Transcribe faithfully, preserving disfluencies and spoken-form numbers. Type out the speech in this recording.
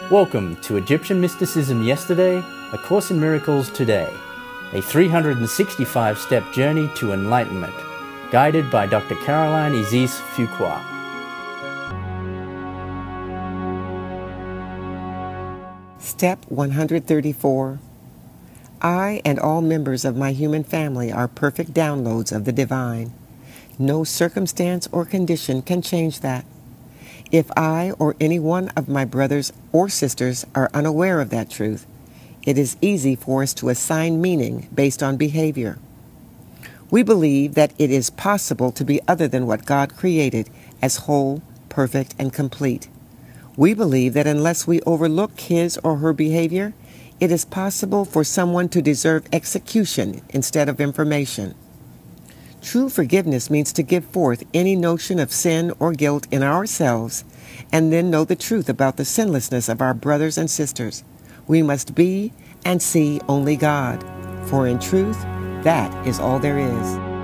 Welcome to Egyptian Mysticism Yesterday, A Course in Miracles Today, a three hundred sixty-five step journey to enlightenment, guided by Doctor Caroline Isis Fuqua. Step one hundred thirty-four. I and all members of my human family are perfect downloads of the divine. No circumstance or condition can change that. If I or any one of my brothers or sisters are unaware of that truth, it is easy for us to assign meaning based on behavior. We believe that it is possible to be other than what God created as whole, perfect, and complete. We believe that unless we overlook his or her behavior, it is possible for someone to deserve execution instead of information. True forgiveness means to give forth any notion of sin or guilt in ourselves and then know the truth about the sinlessness of our brothers and sisters. We must be and see only God, for in truth, that is all there is.